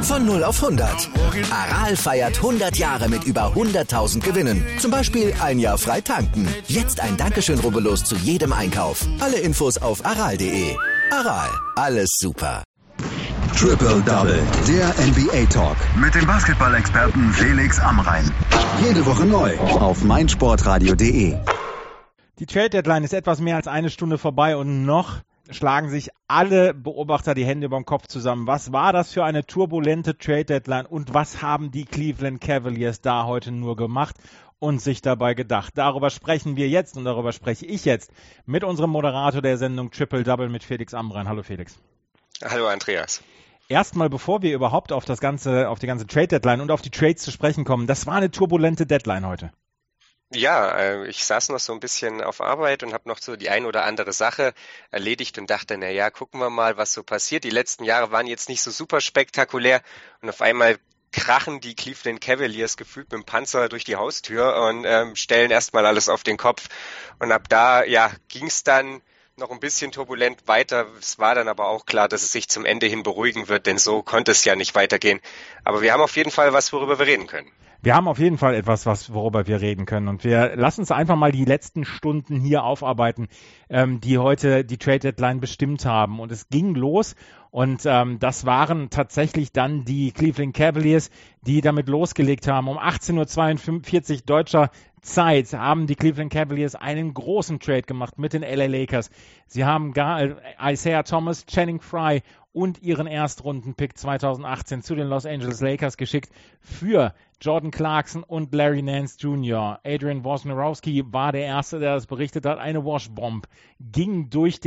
Von 0 auf 100. Aral feiert 100 Jahre mit über 100.000 Gewinnen. Zum Beispiel ein Jahr frei tanken. Jetzt ein Dankeschön, rubbellos zu jedem Einkauf. Alle Infos auf aral.de. Aral, alles super. Triple Double, der NBA-Talk. Mit dem Basketball-Experten Felix Amrain. Jede Woche neu auf meinsportradio.de. Die Trade-Deadline ist etwas mehr als eine Stunde vorbei und noch schlagen sich alle Beobachter die Hände über den Kopf zusammen. Was war das für eine turbulente Trade-Deadline und was haben die Cleveland Cavaliers da heute nur gemacht und sich dabei gedacht? Darüber sprechen wir jetzt und darüber spreche ich jetzt mit unserem Moderator der Sendung Triple Double, mit Felix Amrain. Hallo Felix. Hallo Andreas. Erstmal, bevor wir überhaupt auf die ganze Trade-Deadline und auf die Trades zu sprechen kommen, das war eine turbulente Deadline heute. Ja, ich saß noch so ein bisschen auf Arbeit und habe noch so die ein oder andere Sache erledigt und dachte, gucken wir mal, was so passiert. Die letzten Jahre waren jetzt nicht so super spektakulär und auf einmal krachen die Cleveland Cavaliers gefühlt mit dem Panzer durch die Haustür und stellen erstmal alles auf den Kopf. Und ab da, ging es dann noch ein bisschen turbulent weiter. Es war dann aber auch klar, dass es sich zum Ende hin beruhigen wird, denn so konnte es ja nicht weitergehen. Aber wir haben auf jeden Fall was, worüber wir reden können. Wir haben auf jeden Fall etwas, worüber wir reden können. Und wir lassen uns einfach mal die letzten Stunden hier aufarbeiten, die heute die Trade-Deadline bestimmt haben. Und es ging los. Und das waren tatsächlich dann die Cleveland Cavaliers, die damit losgelegt haben. Um 18:42 Uhr deutscher Zeit haben die Cleveland Cavaliers einen großen Trade gemacht mit den LA Lakers. Sie haben Isaiah Thomas, Channing Frye und ihren Erstrunden-Pick 2018 zu den Los Angeles Lakers geschickt für Jordan Clarkson und Larry Nance Jr. Adrian Wojnarowski war der Erste, der das berichtet hat. Eine Washbomb ging durch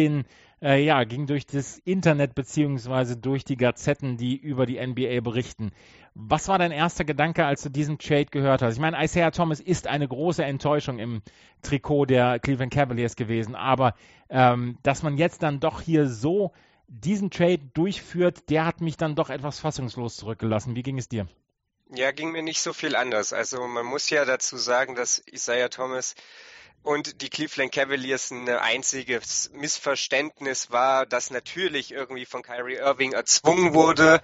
das Internet beziehungsweise durch die Gazetten, die über die NBA berichten. Was war dein erster Gedanke, als du diesen Trade gehört hast? Ich meine, Isaiah Thomas ist eine große Enttäuschung im Trikot der Cleveland Cavaliers gewesen, aber dass man jetzt dann doch hier so diesen Trade durchführt, der hat mich dann doch etwas fassungslos zurückgelassen. Wie ging es dir? Ja, ging mir nicht so viel anders. Also man muss ja dazu sagen, dass Isaiah Thomas und die Cleveland Cavaliers ein einziges Missverständnis war, das natürlich irgendwie von Kyrie Irving erzwungen wurde.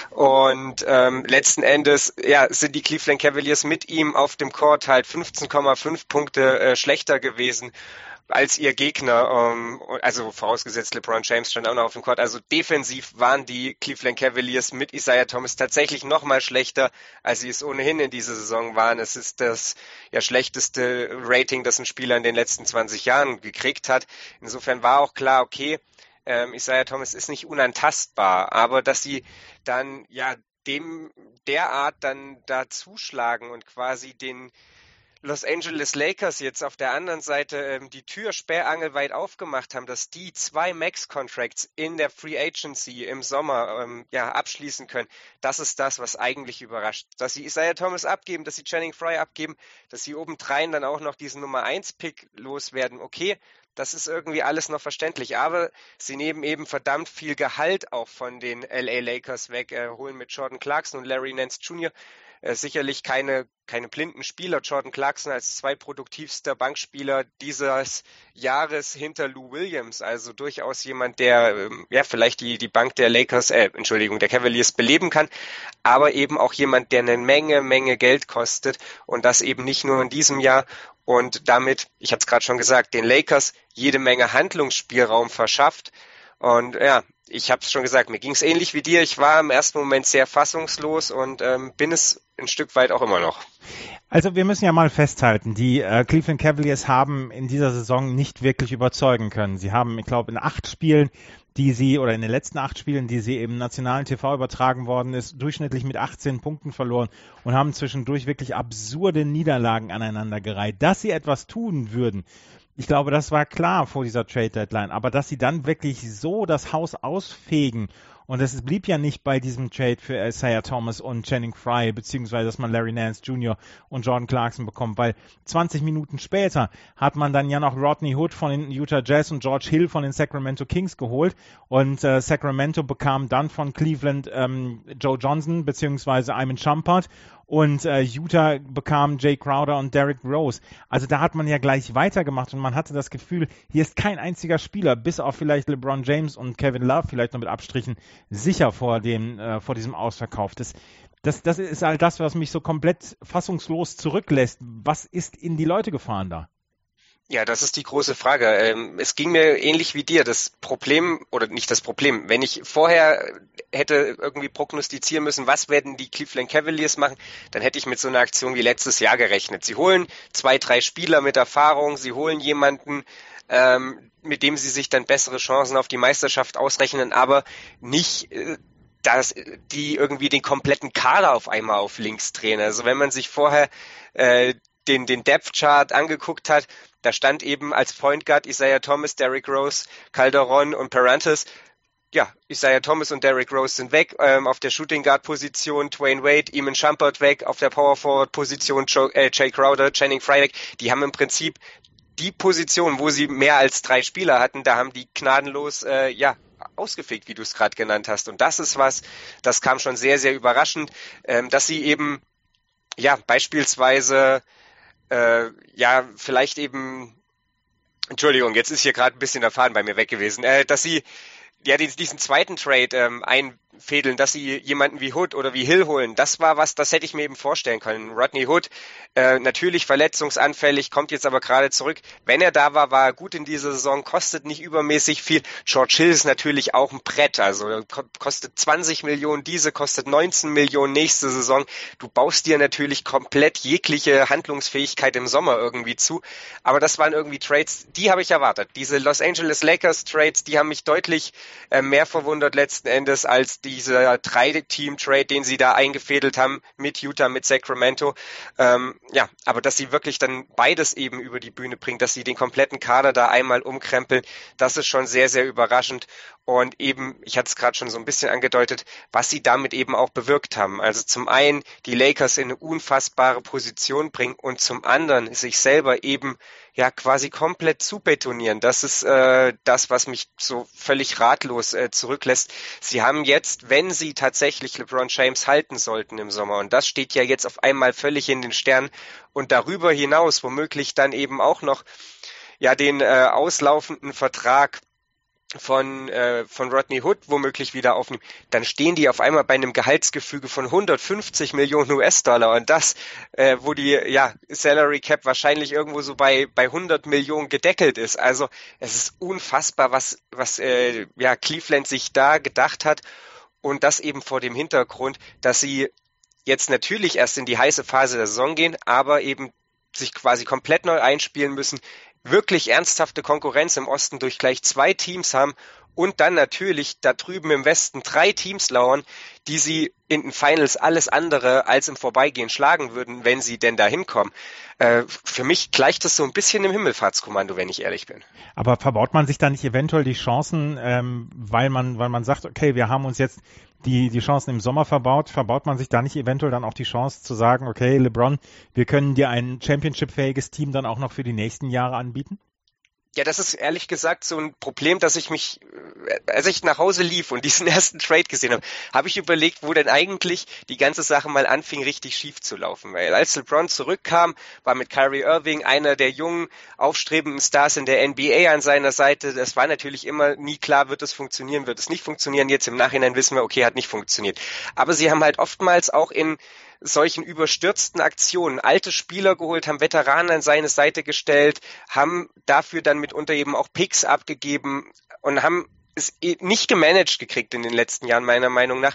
Und letzten Endes sind die Cleveland Cavaliers mit ihm auf dem Court halt 15,5 Punkte schlechter gewesen als ihr Gegner, also vorausgesetzt LeBron James stand auch noch auf dem Court. Also defensiv waren die Cleveland Cavaliers mit Isaiah Thomas tatsächlich noch mal schlechter, als sie es ohnehin in dieser Saison waren. Es ist das schlechteste Rating, das ein Spieler in den letzten 20 Jahren gekriegt hat. Insofern war auch klar, okay, Isaiah Thomas ist nicht unantastbar, aber dass sie dann dem derart dann da zuschlagen und quasi den Los Angeles Lakers jetzt auf der anderen Seite die Tür sperrangelweit aufgemacht haben, dass die 2 Max-Contracts in der Free Agency im Sommer abschließen können, das ist das, was eigentlich überrascht. Dass sie Isaiah Thomas abgeben, dass sie Channing Frye abgeben, dass sie obendrein dann auch noch diesen Nummer 1-Pick loswerden, okay, das ist irgendwie alles noch verständlich, aber sie nehmen eben verdammt viel Gehalt auch von den LA Lakers weg, holen mit Jordan Clarkson und Larry Nance Jr. Sicherlich keine blinden Spieler. Jordan Clarkson als zweitproduktivster Bankspieler dieses Jahres hinter Lou Williams. Also durchaus jemand, der vielleicht die Bank der der Cavaliers beleben kann. Aber eben auch jemand, der eine Menge Geld kostet. Und das eben nicht nur in diesem Jahr. Und damit, ich hatte es gerade schon gesagt, den Lakers jede Menge Handlungsspielraum verschafft. Und ich habe es schon gesagt, mir ging es ähnlich wie dir. Ich war im ersten Moment sehr fassungslos und bin es ein Stück weit auch immer noch. Also wir müssen ja mal festhalten, die Cleveland Cavaliers haben in dieser Saison nicht wirklich überzeugen können. Sie haben, ich glaube, in den letzten 8 Spielen, die sie im nationalen TV übertragen worden ist, durchschnittlich mit 18 Punkten verloren und haben zwischendurch wirklich absurde Niederlagen aneinandergereiht. Dass sie etwas tun würden, ich glaube, das war klar vor dieser Trade-Deadline, aber dass sie dann wirklich so das Haus ausfegen und es blieb ja nicht bei diesem Trade für Isaiah Thomas und Channing Frye, beziehungsweise dass man Larry Nance Jr. und Jordan Clarkson bekommt, weil 20 Minuten später hat man dann ja noch Rodney Hood von den Utah Jazz und George Hill von den Sacramento Kings geholt und Sacramento bekam dann von Cleveland Joe Johnson beziehungsweise Iman Shumpert und Utah bekam Jay Crowder und Derrick Rose. Also da hat man ja gleich weitergemacht und man hatte das Gefühl, hier ist kein einziger Spieler, bis auf vielleicht LeBron James und Kevin Love, vielleicht noch mit Abstrichen, sicher vor diesem Ausverkauf. Das ist halt das, was mich so komplett fassungslos zurücklässt. Was ist in die Leute gefahren da? Ja, das ist die große Frage. Es ging mir ähnlich wie dir. Das Problem, oder nicht das Problem, wenn ich vorher hätte irgendwie prognostizieren müssen, was werden die Cleveland Cavaliers machen, dann hätte ich mit so einer Aktion wie letztes Jahr gerechnet. Sie holen 2, 3 Spieler mit Erfahrung, sie holen jemanden, mit dem sie sich dann bessere Chancen auf die Meisterschaft ausrechnen, aber nicht dass die irgendwie den kompletten Kader auf einmal auf links drehen. Also wenn man sich vorher den Depth Chart angeguckt hat, da stand eben als Point Guard Isaiah Thomas, Derrick Rose, Calderon und Parantes. Ja, Isaiah Thomas und Derrick Rose sind weg. Auf der Shooting Guard Position Dwayne Wade, Iman Shumpert weg. Auf der Power Forward Position Jay Crowder, Channing Frye weg. Die haben im Prinzip die Position, wo sie mehr als 3 Spieler hatten, da haben die gnadenlos ausgefegt, wie du es gerade genannt hast. Und das ist das kam schon sehr, sehr überraschend, dass sie eben beispielsweise vielleicht eben, Entschuldigung, jetzt ist hier gerade ein bisschen der Faden bei mir weg gewesen, dass sie diesen zweiten Trade einfädeln, dass sie jemanden wie Hood oder wie Hill holen, das war das hätte ich mir eben vorstellen können. Rodney Hood, natürlich verletzungsanfällig, kommt jetzt aber gerade zurück. Wenn er da war, war er gut in dieser Saison, kostet nicht übermäßig viel. George Hill ist natürlich auch ein Brett, also kostet 20 Millionen kostet 19 Millionen nächste Saison. Du baust dir natürlich komplett jegliche Handlungsfähigkeit im Sommer irgendwie zu, aber das waren irgendwie Trades, die habe ich erwartet. Diese Los Angeles Lakers Trades, die haben mich deutlich mehr verwundert letzten Endes als dieser 3-Team-Trade, den sie da eingefädelt haben mit Utah, mit Sacramento. Aber dass sie wirklich dann beides eben über die Bühne bringen, dass sie den kompletten Kader da einmal umkrempeln, das ist schon sehr, sehr überraschend. Und eben, ich hatte es gerade schon so ein bisschen angedeutet, was sie damit eben auch bewirkt haben. Also zum einen die Lakers in eine unfassbare Position bringen und zum anderen sich selber eben quasi komplett zu betonieren. Das ist das, was mich so völlig ratlos zurücklässt. Sie haben jetzt, wenn sie tatsächlich LeBron James halten sollten im Sommer, und das steht ja jetzt auf einmal völlig in den Sternen, und darüber hinaus womöglich dann eben auch noch den auslaufenden Vertrag von Rodney Hood womöglich wieder aufnehmen, dann stehen die auf einmal bei einem Gehaltsgefüge von 150 Millionen US-Dollar und das, wo die Salary Cap wahrscheinlich irgendwo so bei 100 Millionen gedeckelt ist. Also es ist unfassbar, was Cleveland sich da gedacht hat, und das eben vor dem Hintergrund, dass sie jetzt natürlich erst in die heiße Phase der Saison gehen, aber eben sich quasi komplett neu einspielen müssen, wirklich ernsthafte Konkurrenz im Osten durch gleich 2 Teams haben und dann natürlich da drüben im Westen 3 Teams lauern, die sie in den Finals alles andere als im Vorbeigehen schlagen würden, wenn sie denn da hinkommen. Für mich gleicht das so ein bisschen im Himmelfahrtskommando, wenn ich ehrlich bin. Aber verbaut man sich da nicht eventuell die Chancen, weil man sagt, okay, wir haben uns jetzt die Chancen im Sommer verbaut man sich da nicht eventuell dann auch die Chance zu sagen, okay, LeBron, wir können dir ein Championship-fähiges Team dann auch noch für die nächsten Jahre anbieten? Ja, das ist ehrlich gesagt so ein Problem, dass als ich nach Hause lief und diesen ersten Trade gesehen habe ich überlegt, wo denn eigentlich die ganze Sache mal anfing, richtig schief zu laufen. Weil als LeBron zurückkam, war mit Kyrie Irving einer der jungen, aufstrebenden Stars in der NBA an seiner Seite. Das war natürlich immer nie klar, wird es funktionieren, wird es nicht funktionieren. Jetzt im Nachhinein wissen wir, okay, hat nicht funktioniert. Aber sie haben halt oftmals auch in solchen überstürzten Aktionen alte Spieler geholt, haben Veteranen an seine Seite gestellt, haben dafür dann mitunter eben auch Picks abgegeben und haben es nicht gemanagt gekriegt in den letzten Jahren, meiner Meinung nach.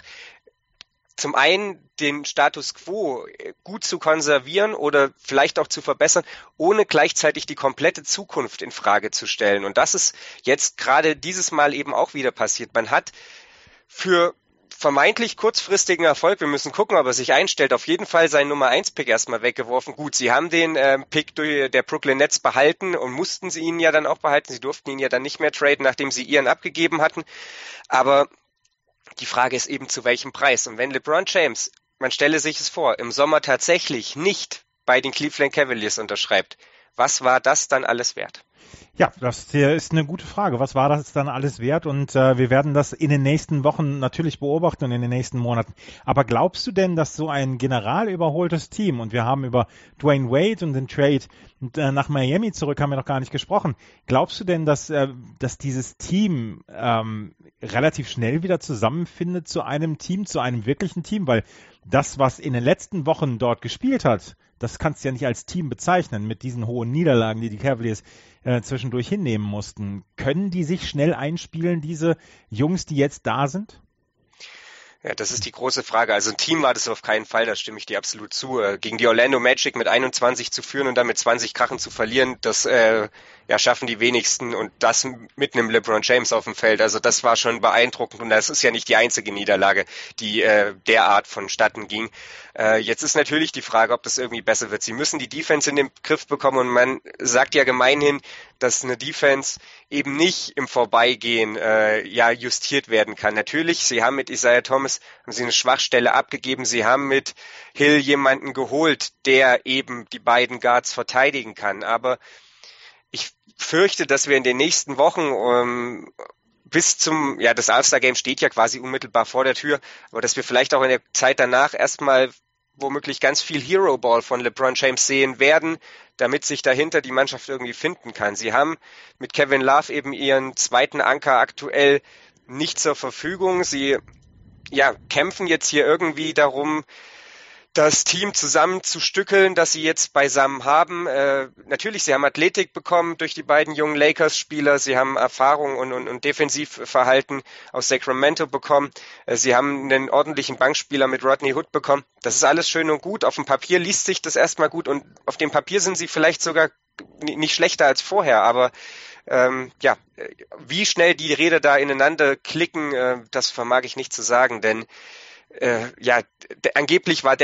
Zum einen den Status quo gut zu konservieren oder vielleicht auch zu verbessern, ohne gleichzeitig die komplette Zukunft in Frage zu stellen. Und das ist jetzt gerade dieses Mal eben auch wieder passiert. Man hat für vermeintlich kurzfristigen Erfolg, wir müssen gucken, ob er sich einstellt, auf jeden Fall seinen Nummer 1 Pick erstmal weggeworfen. Gut, sie haben den Pick der Brooklyn Nets behalten und mussten sie ihn ja dann auch behalten. Sie durften ihn ja dann nicht mehr traden, nachdem sie ihren abgegeben hatten. Aber die Frage ist eben, zu welchem Preis? Und wenn LeBron James, man stelle sich es vor, im Sommer tatsächlich nicht bei den Cleveland Cavaliers unterschreibt, was war das dann alles wert? Ja, das ist eine gute Frage. Was war das dann alles wert? Und wir werden das in den nächsten Wochen natürlich beobachten und in den nächsten Monaten. Aber glaubst du denn, dass so ein general überholtes Team, und wir haben über Dwayne Wade und den Trade nach Miami zurück, haben wir noch gar nicht gesprochen. Glaubst du denn, dass dieses Team relativ schnell wieder zusammenfindet zu einem Team, zu einem wirklichen Team? Weil das, was in den letzten Wochen dort gespielt hat, das kannst du ja nicht als Team bezeichnen mit diesen hohen Niederlagen, die Cavaliers zwischendurch hinnehmen mussten. Können die sich schnell einspielen, diese Jungs, die jetzt da sind? Ja, das ist die große Frage. Also ein Team war das auf keinen Fall, da stimme ich dir absolut zu. Gegen die Orlando Magic mit 21 zu führen und dann mit 20 Krachen zu verlieren, das schaffen die wenigsten, und das mit einem LeBron James auf dem Feld. Also das war schon beeindruckend, und das ist ja nicht die einzige Niederlage, die derart vonstatten ging. Jetzt ist natürlich die Frage, ob das irgendwie besser wird. Sie müssen die Defense in den Griff bekommen, und man sagt ja gemeinhin, dass eine Defense eben nicht im Vorbeigehen justiert werden kann. Natürlich, sie haben mit Isaiah Thomas eine Schwachstelle abgegeben. Sie haben mit Hill jemanden geholt, der eben die beiden Guards verteidigen kann. Aber ich fürchte, dass wir in den nächsten Wochen bis zum, das All-Star-Game steht ja quasi unmittelbar vor der Tür, aber dass wir vielleicht auch in der Zeit danach erstmal womöglich ganz viel Hero-Ball von LeBron James sehen werden, damit sich dahinter die Mannschaft irgendwie finden kann. Sie haben mit Kevin Love eben ihren zweiten Anker aktuell nicht zur Verfügung. Sie kämpfen jetzt hier irgendwie darum, das Team zusammenzustückeln, das sie jetzt beisammen haben. Natürlich, sie haben Athletik bekommen durch die beiden jungen Lakers-Spieler. Sie haben Erfahrung und Defensivverhalten aus Sacramento bekommen. Sie haben einen ordentlichen Bankspieler mit Rodney Hood bekommen. Das ist alles schön und gut. Auf dem Papier liest sich das erstmal gut, und auf dem Papier sind sie vielleicht sogar nicht schlechter als vorher. Aber wie schnell die Räder da ineinander klicken, das vermag ich nicht zu sagen, denn angeblich war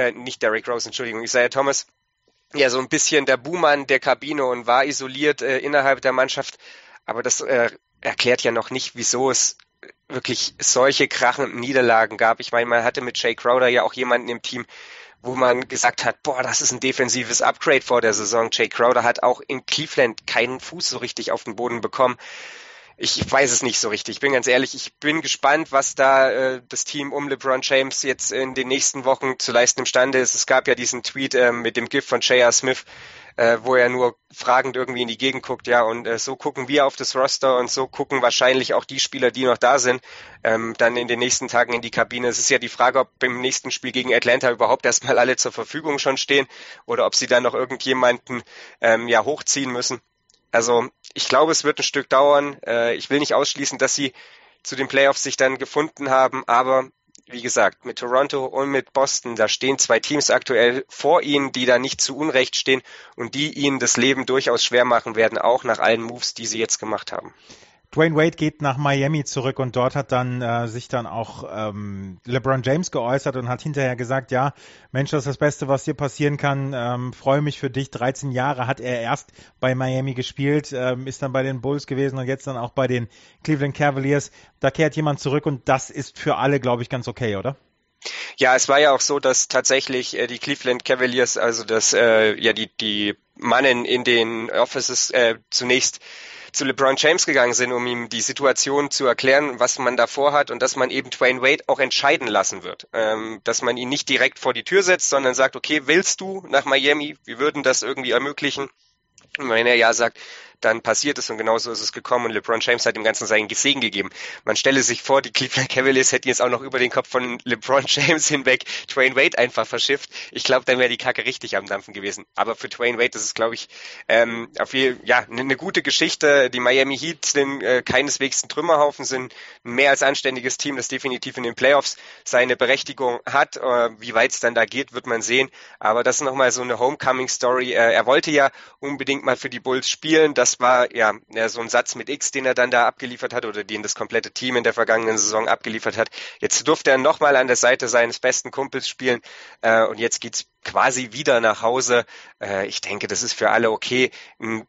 Isaiah Thomas so ein bisschen der Buhmann der Kabine und war isoliert innerhalb der Mannschaft, aber das erklärt ja noch nicht, wieso es wirklich solche krachenden Niederlagen gab. Ich meine, man hatte mit Jay Crowder ja auch jemanden im Team, wo man gesagt hat, das ist ein defensives Upgrade vor der Saison. Jay Crowder hat auch in Cleveland keinen Fuß so richtig auf den Boden bekommen. Ich weiß es nicht so richtig. Ich bin ganz ehrlich, ich bin gespannt, was da das Team um LeBron James jetzt in den nächsten Wochen zu leisten imstande ist. Es gab ja diesen Tweet mit dem GIF von J.R. Smith, wo er nur fragend irgendwie in die Gegend guckt. Ja, und so gucken wir auf das Roster, und so gucken wahrscheinlich auch die Spieler, die noch da sind, dann in den nächsten Tagen in die Kabine. Es ist ja die Frage, ob beim nächsten Spiel gegen Atlanta überhaupt erstmal alle zur Verfügung schon stehen oder ob sie dann noch irgendjemanden hochziehen müssen. Also ich glaube, es wird ein Stück dauern. Ich will nicht ausschließen, dass sie zu den Playoffs sich dann gefunden haben, aber wie gesagt, mit Toronto und mit Boston, da stehen zwei Teams aktuell vor ihnen, die da nicht zu Unrecht stehen und die ihnen das Leben durchaus schwer machen werden, auch nach allen Moves, die sie jetzt gemacht haben. Dwayne Wade geht nach Miami zurück, und dort hat dann sich dann auch LeBron James geäußert und hat hinterher gesagt, ja, Mensch, das ist das Beste, was dir passieren kann, freue mich für dich. 13 Jahre hat er erst bei Miami gespielt, ist dann bei den Bulls gewesen und jetzt dann auch bei den Cleveland Cavaliers. Da kehrt jemand zurück, und das ist für alle, glaube ich, ganz okay, oder? Ja, es war ja auch so, dass tatsächlich die Cleveland Cavaliers, also die Mannen in den Offices zunächst zu LeBron James gegangen sind, um ihm die Situation zu erklären, was man da vorhat, und dass man eben Dwayne Wade auch entscheiden lassen wird. Dass man ihn nicht direkt vor die Tür setzt, sondern sagt, okay, willst du nach Miami? Wir würden das irgendwie ermöglichen. Und wenn er ja sagt, dann passiert es, und genauso ist es gekommen, und LeBron James hat dem Ganzen seinen Segen gegeben. Man stelle sich vor, die Cleveland Cavaliers hätten jetzt auch noch über den Kopf von LeBron James hinweg Dwayne Wade einfach verschifft. Ich glaube, dann wäre die Kacke richtig am Dampfen gewesen. Aber für Dwayne Wade ist es, glaube ich, eine gute Geschichte. Die Miami Heat sind keineswegs ein Trümmerhaufen, sind ein mehr als anständiges Team, das definitiv in den Playoffs seine Berechtigung hat. Wie weit es dann da geht, wird man sehen. Aber das ist nochmal so eine Homecoming-Story. Er wollte ja unbedingt mal für die Bulls spielen. Das war so ein Satz mit X, den er dann da abgeliefert hat, oder den das komplette Team in der vergangenen Saison abgeliefert hat. Jetzt durfte er nochmal an der Seite seines besten Kumpels spielen, und jetzt geht's quasi wieder nach Hause. Ich denke, das ist für alle okay. Ein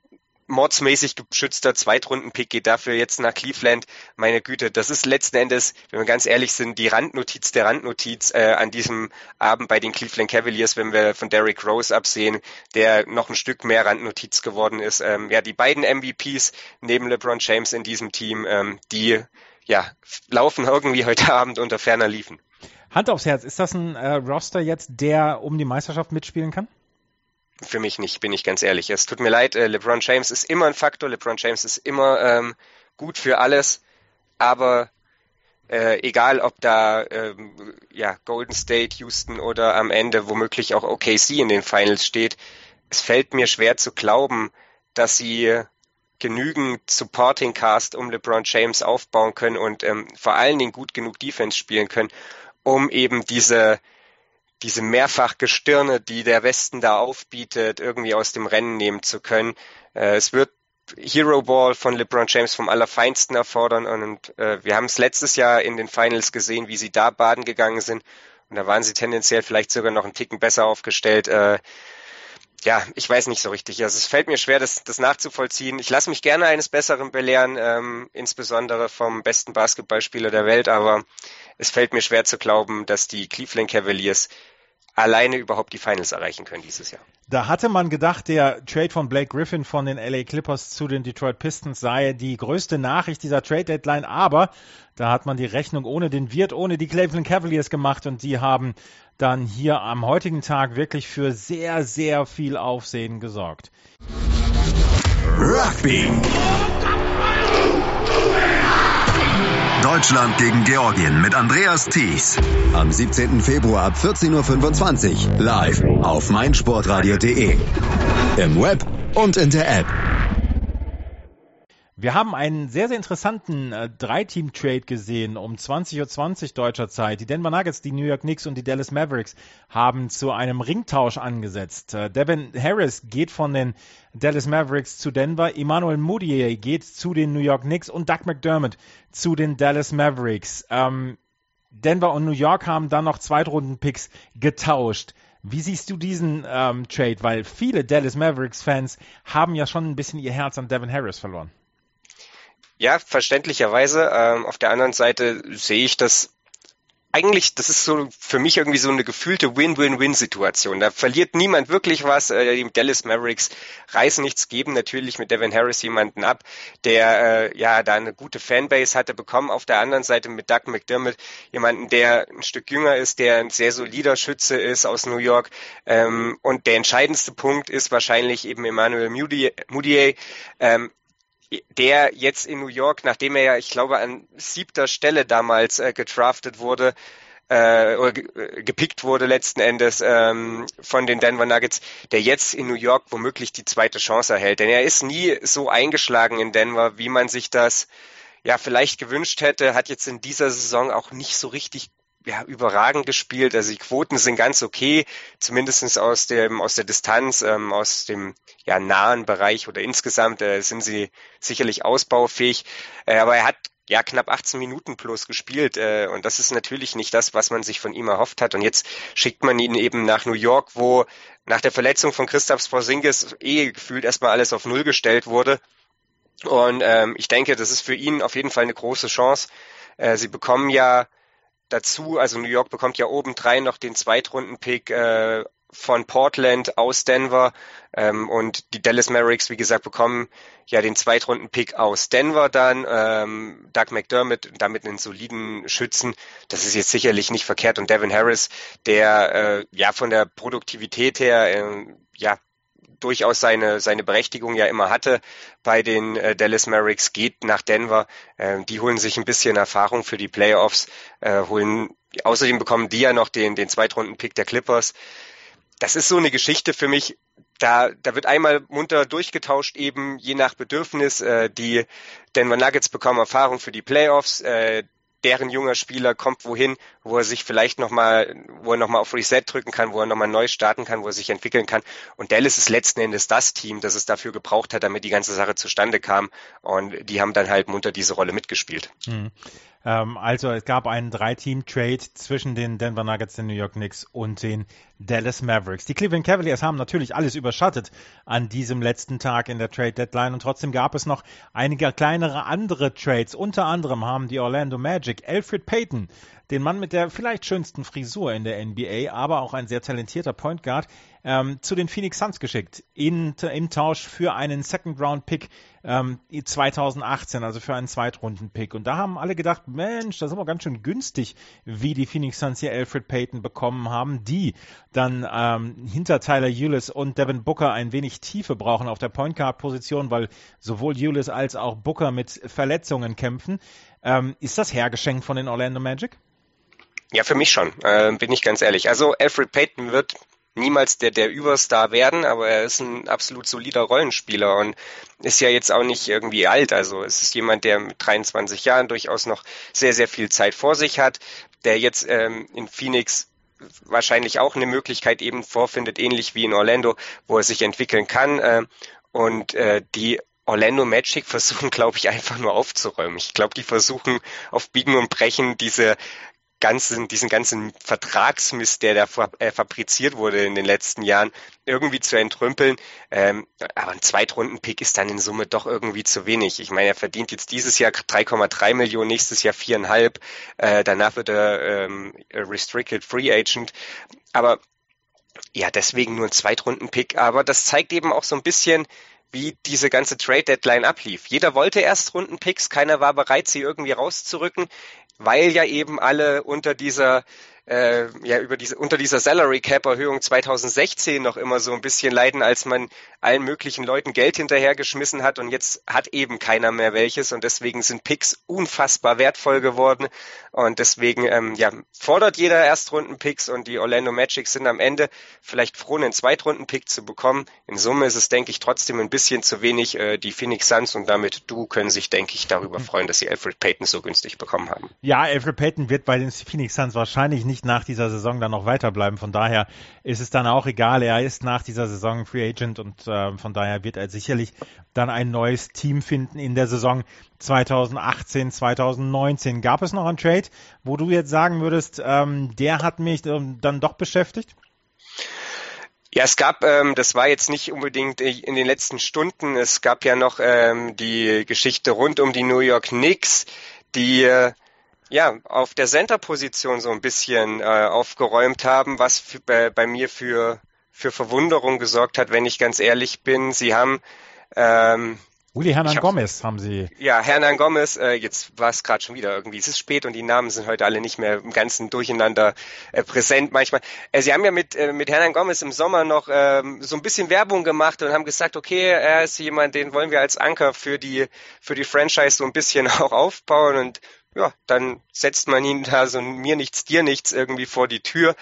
mordsmäßig geschützter Zweitrunden-Pick geht dafür jetzt nach Cleveland. Meine Güte, das ist letzten Endes, wenn wir ganz ehrlich sind, die Randnotiz der Randnotiz an diesem Abend bei den Cleveland Cavaliers, wenn wir von Derrick Rose absehen, der noch ein Stück mehr Randnotiz geworden ist. Die beiden MVPs neben LeBron James in diesem Team, die laufen irgendwie heute Abend unter ferner Liefen. Hand aufs Herz, ist das ein Roster jetzt, der um die Meisterschaft mitspielen kann? Für mich nicht, bin ich ganz ehrlich. Es tut mir leid, LeBron James ist immer ein Faktor, LeBron James ist immer gut für alles, aber egal ob da Golden State, Houston oder am Ende womöglich auch OKC in den Finals steht, es fällt mir schwer zu glauben, dass sie genügend Supporting Cast um LeBron James aufbauen können und vor allen Dingen gut genug Defense spielen können, um eben diese Mehrfachgestirne, die der Westen da aufbietet, irgendwie aus dem Rennen nehmen zu können. Es wird Hero Ball von LeBron James vom Allerfeinsten erfordern und wir haben es letztes Jahr in den Finals gesehen, wie sie da baden gegangen sind und da waren sie tendenziell vielleicht sogar noch einen Ticken besser aufgestellt. Ich weiß nicht so richtig. Also es fällt mir schwer, das nachzuvollziehen. Ich lasse mich gerne eines Besseren belehren, insbesondere vom besten Basketballspieler der Welt, aber es fällt mir schwer zu glauben, dass die Cleveland Cavaliers alleine überhaupt die Finals erreichen können dieses Jahr. Da hatte man gedacht, der Trade von Blake Griffin von den LA Clippers zu den Detroit Pistons sei die größte Nachricht dieser Trade-Deadline, aber da hat man die Rechnung ohne den Wirt, ohne die Cleveland Cavaliers gemacht und die haben dann hier am heutigen Tag wirklich für sehr, sehr viel Aufsehen gesorgt. Rugby. Deutschland gegen Georgien mit Andreas Thies. Am 17. Februar ab 14.25 Uhr live auf meinsportradio.de. Im Web und in der App. Wir haben einen sehr, sehr interessanten 3-Team-Trade gesehen um 20.20 Uhr deutscher Zeit. Die Denver Nuggets, die New York Knicks und die Dallas Mavericks haben zu einem Ringtausch angesetzt. Devin Harris geht von den Dallas Mavericks zu Denver, Emmanuel Mudiay geht zu den New York Knicks und Doug McDermott zu den Dallas Mavericks. Denver und New York haben dann noch Zweitrunden-Picks getauscht. Wie siehst du diesen Trade? Weil viele Dallas Mavericks-Fans haben ja schon ein bisschen ihr Herz an Devin Harris verloren. Ja, verständlicherweise. Auf der anderen Seite sehe ich das eigentlich, das ist so für mich irgendwie so eine gefühlte Win-Win-Win-Situation. Da verliert niemand wirklich was. Die Dallas Mavericks reißen nichts, geben natürlich mit Devin Harris jemanden ab, der da eine gute Fanbase hatte bekommen. Auf der anderen Seite mit Doug McDermott jemanden, der ein Stück jünger ist, der ein sehr solider Schütze ist aus New York. Und der entscheidendste Punkt ist wahrscheinlich eben Emmanuel Mudiay, der jetzt in New York, nachdem er ja, ich glaube, an 7. Stelle damals gedraftet wurde, oder gepickt wurde letzten Endes von den Denver Nuggets, der jetzt in New York womöglich die zweite Chance erhält. Denn er ist nie so eingeschlagen in Denver, wie man sich das vielleicht gewünscht hätte, hat jetzt in dieser Saison auch nicht so richtig überragend gespielt. Also die Quoten sind ganz okay, zumindest aus der Distanz, aus dem nahen Bereich oder insgesamt sind sie sicherlich ausbaufähig. Aber er hat knapp 18 Minuten plus gespielt und das ist natürlich nicht das, was man sich von ihm erhofft hat. Und jetzt schickt man ihn eben nach New York, wo nach der Verletzung von Kristaps Porzingis gefühlt erstmal alles auf Null gestellt wurde. Und ich denke, das ist für ihn auf jeden Fall eine große Chance. Sie bekommen ja dazu, also New York bekommt ja obendrein noch den Zweitrunden-Pick von Portland aus Denver und die Dallas Mavericks, wie gesagt, bekommen ja den Zweitrunden-Pick aus Denver dann, Doug McDermott, damit einen soliden Schützen, das ist jetzt sicherlich nicht verkehrt und Devin Harris, der von der Produktivität her durchaus seine Berechtigung ja immer hatte bei den Dallas Mavericks, geht nach Denver. Die holen sich ein bisschen Erfahrung für die Playoffs, außerdem bekommen die ja noch den Zweitrunden-Pick der Clippers. Das ist so eine Geschichte für mich, da wird einmal munter durchgetauscht, eben je nach Bedürfnis. Die Denver Nuggets bekommen Erfahrung für die Playoffs, deren junger Spieler kommt wohin, wo er sich vielleicht nochmal auf Reset drücken kann, wo er nochmal neu starten kann, wo er sich entwickeln kann. Und Dallas ist letzten Endes das Team, das es dafür gebraucht hat, damit die ganze Sache zustande kam. Und die haben dann halt munter diese Rolle mitgespielt. Also es gab einen 3-Team-Trade zwischen den Denver Nuggets, den New York Knicks und den Dallas Mavericks. Die Cleveland Cavaliers haben natürlich alles überschattet an diesem letzten Tag in der Trade-Deadline und trotzdem gab es noch einige kleinere andere Trades. Unter anderem haben die Orlando Magic Elfrid Payton, den Mann mit der vielleicht schönsten Frisur in der NBA, aber auch ein sehr talentierter Point Guard, zu den Phoenix Suns geschickt, im Tausch für einen Second-Round-Pick 2018, also für einen Zweitrunden-Pick. Und da haben alle gedacht, Mensch, das ist aber ganz schön günstig, wie die Phoenix Suns hier Elfrid Payton bekommen haben, die dann hinter Tyler Ulis und Devin Booker ein wenig Tiefe brauchen auf der Point Guard-Position, weil sowohl Ulis als auch Booker mit Verletzungen kämpfen. Ist das hergeschenkt von den Orlando Magic? Ja, für mich schon, bin ich ganz ehrlich. Also Elfrid Payton wird niemals der Überstar werden, aber er ist ein absolut solider Rollenspieler und ist ja jetzt auch nicht irgendwie alt. Also es ist jemand, der mit 23 Jahren durchaus noch sehr, sehr viel Zeit vor sich hat, der jetzt in Phoenix wahrscheinlich auch eine Möglichkeit eben vorfindet, ähnlich wie in Orlando, wo er sich entwickeln kann. Und die Orlando Magic versuchen, glaube ich, einfach nur aufzuräumen. Ich glaube, die versuchen auf Biegen und Brechen diesen ganzen Vertragsmist, der da fabriziert wurde in den letzten Jahren, irgendwie zu entrümpeln. Aber ein Zweitrunden-Pick ist dann in Summe doch irgendwie zu wenig. Ich meine, er verdient jetzt dieses Jahr 3,3 Millionen, nächstes Jahr 4,5. Danach wird er Restricted Free Agent. Aber ja, deswegen nur ein Zweitrunden-Pick. Aber das zeigt eben auch so ein bisschen, wie diese ganze Trade-Deadline ablief. Jeder wollte Erstrunden-Picks, keiner war bereit, sie irgendwie rauszurücken, weil ja eben alle unter dieser Salary Cap Erhöhung 2016 noch immer so ein bisschen leiden, als man allen möglichen Leuten Geld hinterhergeschmissen hat und jetzt hat eben keiner mehr welches und deswegen sind Picks unfassbar wertvoll geworden und deswegen fordert jeder Erstrunden-Picks und die Orlando Magic sind am Ende vielleicht froh, einen Zweitrunden-Pick zu bekommen. In Summe ist es, denke ich, trotzdem ein bisschen zu wenig. Die Phoenix Suns und damit können sich, denke ich, darüber freuen, dass sie Elfrid Payton so günstig bekommen haben. Ja, Elfrid Payton wird bei den Phoenix Suns wahrscheinlich nicht nach dieser Saison dann noch weiterbleiben. Von daher ist es dann auch egal. Er ist nach dieser Saison Free Agent und von daher wird er sicherlich dann ein neues Team finden in der Saison 2018, 2019. Gab es noch einen Trade, wo du jetzt sagen würdest, der hat mich dann doch beschäftigt? Ja, es gab, das war jetzt nicht unbedingt in den letzten Stunden, es gab ja noch die Geschichte rund um die New York Knicks, die auf der Center-Position so ein bisschen aufgeräumt haben, was bei mir für Verwunderung gesorgt hat, wenn ich ganz ehrlich bin. Sie haben Willy Hernangomez haben sie. Ja, Hernangomez, jetzt war es gerade schon wieder irgendwie, es ist spät und die Namen sind heute alle nicht mehr im ganzen Durcheinander präsent manchmal. Sie haben ja mit Hernangomez im Sommer noch so ein bisschen Werbung gemacht und haben gesagt, okay, er ist jemand, den wollen wir als Anker für die Franchise so ein bisschen auch aufbauen und ja, dann setzt man ihn da so mir nichts, dir nichts irgendwie vor die Tür.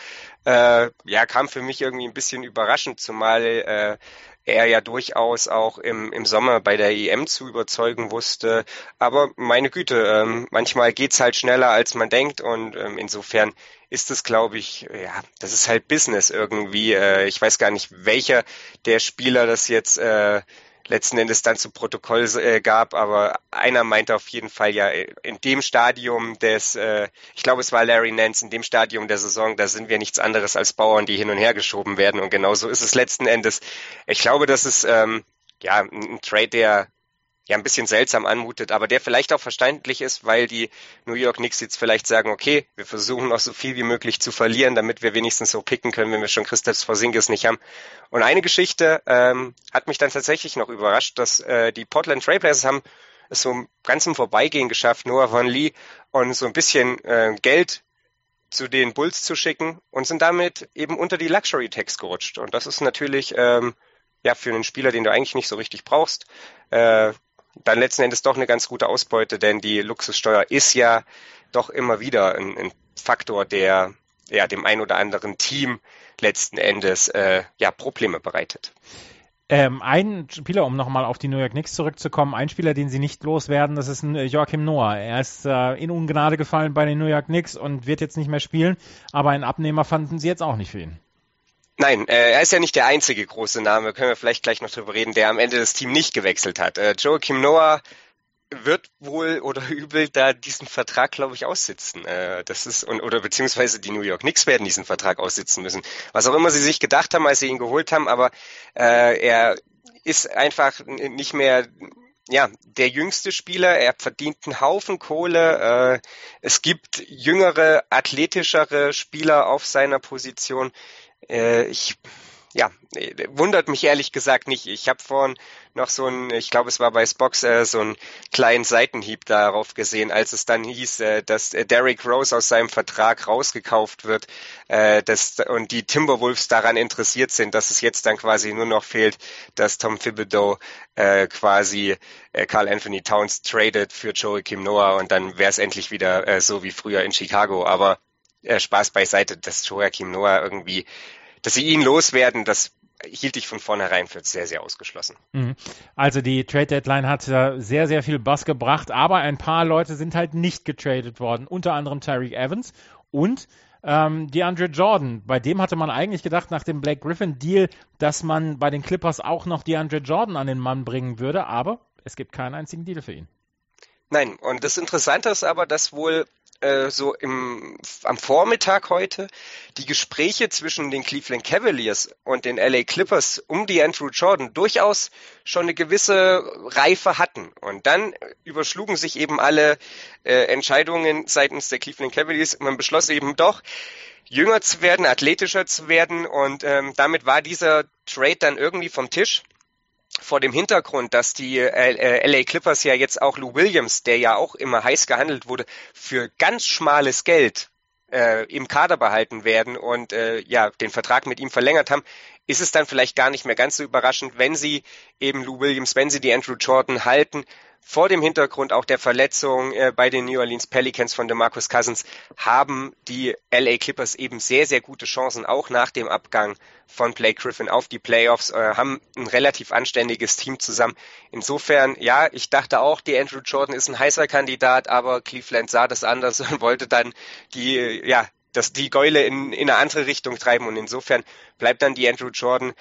Kam für mich irgendwie ein bisschen überraschend, zumal er ja durchaus auch im Sommer bei der EM zu überzeugen wusste. Aber meine Güte, manchmal geht's halt schneller, als man denkt und insofern ist es, glaube ich, das ist halt Business irgendwie. Ich weiß gar nicht, welcher der Spieler das jetzt letzten Endes dann zu Protokoll gab, aber einer meinte auf jeden Fall ja, in dem Stadium ich glaube es war Larry Nance, in dem Stadium der Saison, da sind wir nichts anderes als Bauern, die hin und her geschoben werden und genauso ist es letzten Endes. Ich glaube, das ist ein Trade, der ja ein bisschen seltsam anmutet, aber der vielleicht auch verständlich ist, weil die New York Knicks jetzt vielleicht sagen, okay, wir versuchen noch so viel wie möglich zu verlieren, damit wir wenigstens so picken können, wenn wir schon Kristaps Porzingis nicht haben. Und eine Geschichte hat mich dann tatsächlich noch überrascht, dass die Portland Trail Blazers haben es so ganz im Vorbeigehen geschafft, Noah Vonleh und so ein bisschen Geld zu den Bulls zu schicken und sind damit eben unter die Luxury Tax gerutscht. Und das ist natürlich für einen Spieler, den du eigentlich nicht so richtig brauchst, dann letzten Endes doch eine ganz gute Ausbeute, denn die Luxussteuer ist ja doch immer wieder ein Faktor, der dem ein oder anderen Team letzten Endes Probleme bereitet. Ein Spieler, um nochmal auf die New York Knicks zurückzukommen, ein Spieler, den sie nicht loswerden, das ist ein Joakim Noah. Er ist in Ungnade gefallen bei den New York Knicks und wird jetzt nicht mehr spielen, aber einen Abnehmer fanden sie jetzt auch nicht für ihn. Nein, er ist ja nicht der einzige große Name, können wir vielleicht gleich noch drüber reden, der am Ende das Team nicht gewechselt hat. Joakim Noah wird wohl oder übel da diesen Vertrag, glaube ich, aussitzen. Oder beziehungsweise die New York Knicks werden diesen Vertrag aussitzen müssen. Was auch immer sie sich gedacht haben, als sie ihn geholt haben, aber er ist einfach nicht mehr der jüngste Spieler. Er verdient einen Haufen Kohle. Es gibt jüngere, athletischere Spieler auf seiner Position. Wundert mich ehrlich gesagt nicht. Ich habe vorhin noch ich glaube es war bei Spox, so einen kleinen Seitenhieb darauf gesehen, als es dann hieß, dass Derrick Rose aus seinem Vertrag rausgekauft wird und die Timberwolves daran interessiert sind, dass es jetzt dann quasi nur noch fehlt, dass Tom Thibodeau quasi Karl Anthony Towns tradet für Joakim Noah und dann wäre es endlich wieder so wie früher in Chicago. Aber Spaß beiseite, dass Joakim Noah irgendwie, dass sie ihn loswerden, das hielt ich von vornherein für sehr, sehr ausgeschlossen. Also die Trade-Deadline hat sehr, sehr viel Bass gebracht, aber ein paar Leute sind halt nicht getradet worden, unter anderem Tyreke Evans und DeAndre Jordan. Bei dem hatte man eigentlich gedacht, nach dem Blake Griffin-Deal, dass man bei den Clippers auch noch DeAndre Jordan an den Mann bringen würde, aber es gibt keinen einzigen Deal für ihn. Nein, und das Interessante ist aber, dass wohl am Vormittag heute die Gespräche zwischen den Cleveland Cavaliers und den LA Clippers um DeAndre Jordan durchaus schon eine gewisse Reife hatten. Und dann überschlugen sich eben alle Entscheidungen seitens der Cleveland Cavaliers. Man beschloss eben doch, jünger zu werden, athletischer zu werden und damit war dieser Trade dann irgendwie vom Tisch. Vor dem Hintergrund, dass die LA Clippers ja jetzt auch Lou Williams, der ja auch immer heiß gehandelt wurde, für ganz schmales Geld im Kader behalten werden und den Vertrag mit ihm verlängert haben, ist es dann vielleicht gar nicht mehr ganz so überraschend, wenn sie eben Lou Williams, wenn sie DeAndre Jordan halten. Vor dem Hintergrund auch der Verletzung bei den New Orleans Pelicans von DeMarcus Cousins haben die LA Clippers eben sehr, sehr gute Chancen, auch nach dem Abgang von Blake Griffin auf die Playoffs, haben ein relativ anständiges Team zusammen. Insofern, ja, ich dachte auch, DeAndre Jordan ist ein heißer Kandidat, aber Cleveland sah das anders und wollte dann die Gäule in eine andere Richtung treiben und insofern bleibt dann DeAndre Jordan,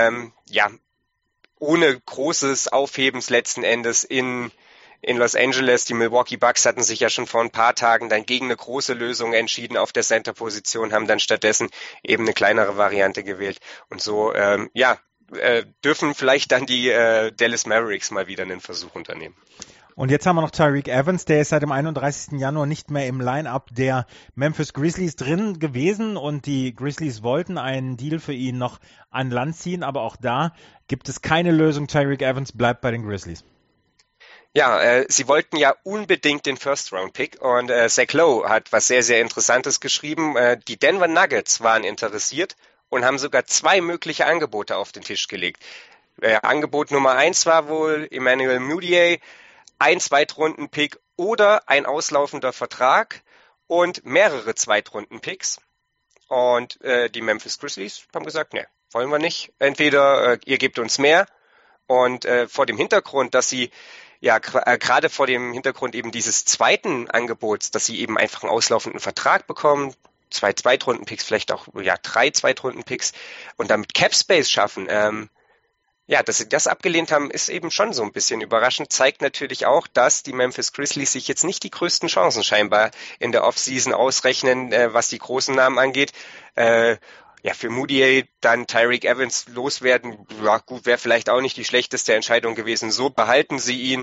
ohne großes Aufhebens letzten Endes in Los Angeles. Die Milwaukee Bucks hatten sich ja schon vor ein paar Tagen dann gegen eine große Lösung entschieden auf der Center-Position, haben dann stattdessen eben eine kleinere Variante gewählt. Und so, dürfen vielleicht dann die Dallas Mavericks mal wieder einen Versuch unternehmen. Und jetzt haben wir noch Tyreke Evans, der ist seit dem 31. Januar nicht mehr im Line-Up der Memphis Grizzlies drin gewesen und die Grizzlies wollten einen Deal für ihn noch an Land ziehen, aber auch da gibt es keine Lösung. Tyreke Evans bleibt bei den Grizzlies. Ja, sie wollten ja unbedingt den First-Round-Pick und Zach Lowe hat was sehr, sehr Interessantes geschrieben. Die Denver Nuggets waren interessiert und haben sogar 2 mögliche Angebote auf den Tisch gelegt. Angebot Nummer 1 war wohl Emmanuel Mudiay, ein Zweitrunden-Pick oder ein auslaufender Vertrag und mehrere Zweitrunden-Picks. Und die Memphis Grizzlies haben gesagt, ne, wollen wir nicht. Entweder ihr gebt uns mehr und vor dem Hintergrund, dass sie gerade vor dem Hintergrund eben dieses zweiten Angebots, dass sie eben einfach einen auslaufenden Vertrag bekommen, 2 Zweitrunden-Picks, vielleicht auch 3 Zweitrunden-Picks und damit Cap-Space schaffen, dass sie das abgelehnt haben, ist eben schon so ein bisschen überraschend. Zeigt natürlich auch, dass die Memphis Grizzlies sich jetzt nicht die größten Chancen scheinbar in der Offseason ausrechnen, was die großen Namen angeht. Für Mudiay dann Tyreke Evans loswerden, wäre vielleicht auch nicht die schlechteste Entscheidung gewesen. So behalten sie ihn.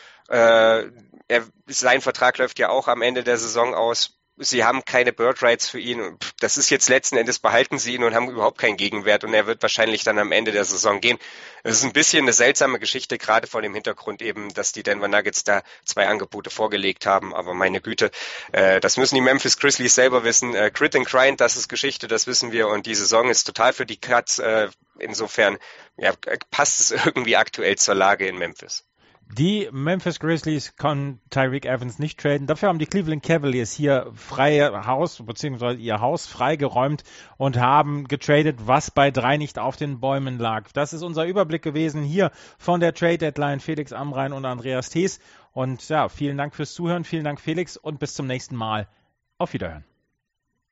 Sein Vertrag läuft ja auch am Ende der Saison aus. Sie haben keine Bird Rights für ihn. Das ist jetzt letzten Endes, behalten sie ihn und haben überhaupt keinen Gegenwert und er wird wahrscheinlich dann am Ende der Saison gehen. Es ist ein bisschen eine seltsame Geschichte, gerade vor dem Hintergrund eben, dass die Denver Nuggets da 2 Angebote vorgelegt haben. Aber meine Güte, das müssen die Memphis Grizzlies selber wissen. Grit and Grind, das ist Geschichte, das wissen wir und die Saison ist total für die Cuts. Insofern passt es irgendwie aktuell zur Lage in Memphis. Die Memphis Grizzlies können Tyreke Evans nicht traden. Dafür haben die Cleveland Cavaliers hier freie Haus, beziehungsweise ihr Haus freigeräumt und haben getradet, was bei 3 nicht auf den Bäumen lag. Das ist unser Überblick gewesen hier von der Trade Deadline. Felix Amrain und Andreas Thees. Und vielen Dank fürs Zuhören. Vielen Dank, Felix. Und bis zum nächsten Mal. Auf Wiederhören.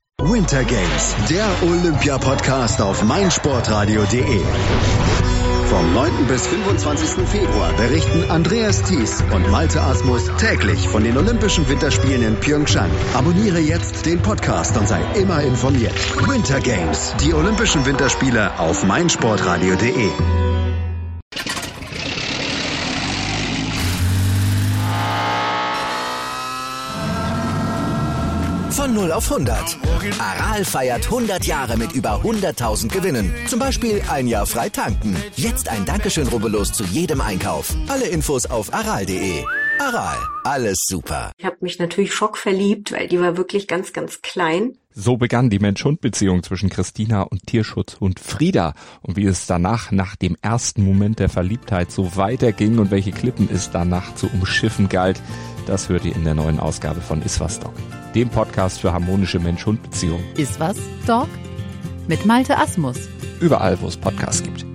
Winter Games, der Olympia-Podcast auf meinsportradio.de. Vom 9. bis 25. Februar berichten Andreas Thies und Malte Asmus täglich von den Olympischen Winterspielen in Pyeongchang. Abonniere jetzt den Podcast und sei immer informiert. Winter Games, die Olympischen Winterspiele auf meinsportradio.de. Von 0 auf 100. Aral feiert 100 Jahre mit über 100.000 Gewinnen. Zum Beispiel ein Jahr frei tanken. Jetzt ein Dankeschön, rubbellos zu jedem Einkauf. Alle Infos auf aral.de. Aral, alles super. Ich habe mich natürlich schockverliebt, weil die war wirklich ganz, ganz klein. So begann die Mensch-Hund-Beziehung zwischen Christina und Tierschutzhund Frieda. Und wie es danach, nach dem ersten Moment der Verliebtheit, so weiterging und welche Klippen es danach zu umschiffen galt, das hört ihr in der neuen Ausgabe von Iswas Dog, dem Podcast für harmonische Mensch-Hund-Beziehungen. Iswas Dog mit Malte Asmus. Überall, wo es Podcasts gibt.